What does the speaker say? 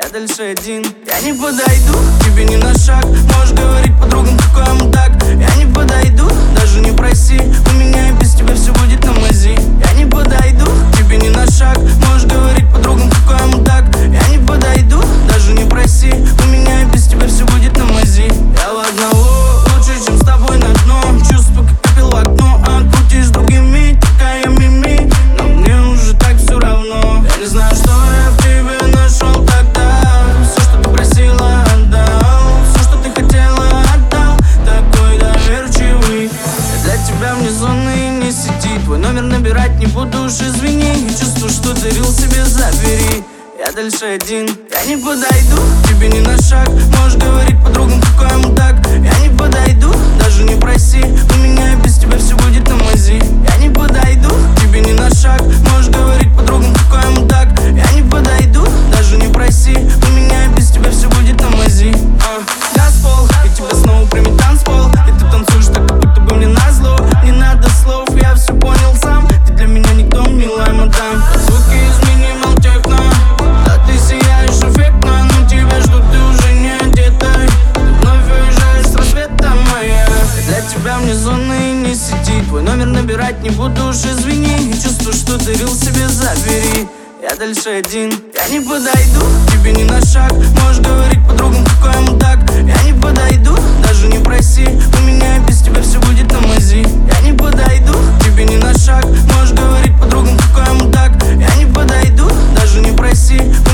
я дальше один. Я не подойду к тебе ни на шаг. Можешь говорить подругам, какой я мудак. Я не подойду, даже не проси. У меня и без тебя все будет на мази. Я не подойду к тебе ни на шаг. Можешь говорить подругам, какой я мудак. Я не подойду, даже не проси. У меня и без тебя все будет на мази. Я в одного лучше, чем с тобой на дно. Чувство, как капел в окно, а крутишь с другими, такая мими. Но мне уже так все равно. Я не знаю, что я в тебе нашел тогда. Все, что ты просила, отдал. Все, что ты хотела, отдал. Такой доверчивый. Я для тебя вне зоны не сети. Твой номер набирать не буду, уж извини. Я чувствую, что дарил себе, забери. Я дальше один. Я не подойду к тебе ни на шаг. Можешь говорить подругам, какой я мудак. Я не подойду, даже не проси. У меня и без тебя все будет на мази. Я не подойду к тебе ни на шаг. Можешь говорить подругам, какой я мудак. Я не подойду, даже не проси. У меня и без тебя все будет на мази. Газпол, и тебя снова примет танцпол. И ты танцуешь так, как будто бы мне назло. Не надо слов, я все понял сам. Ты для меня никто, милая мадам. Звуки из минимал техно. Да ты сияешь эффектно, но тебя ждут, ты уже не одетой. Ты вновь уезжаешь с рассветом, моя. Для тебя вне зоны не сети. Твой номер набирать не буду, уж извини. И чувствую, что дарил себе, забери. Я дальше один. Я не подойду к тебе ни на шаг. Можешь говорить подругам, какой я мудак. Я не подойду, даже не проси. У меня и без тебя все будет на мази. Я не подойду к тебе ни на шаг. Можешь говорить подругам, какой я мудак. Я не подойду, даже не проси.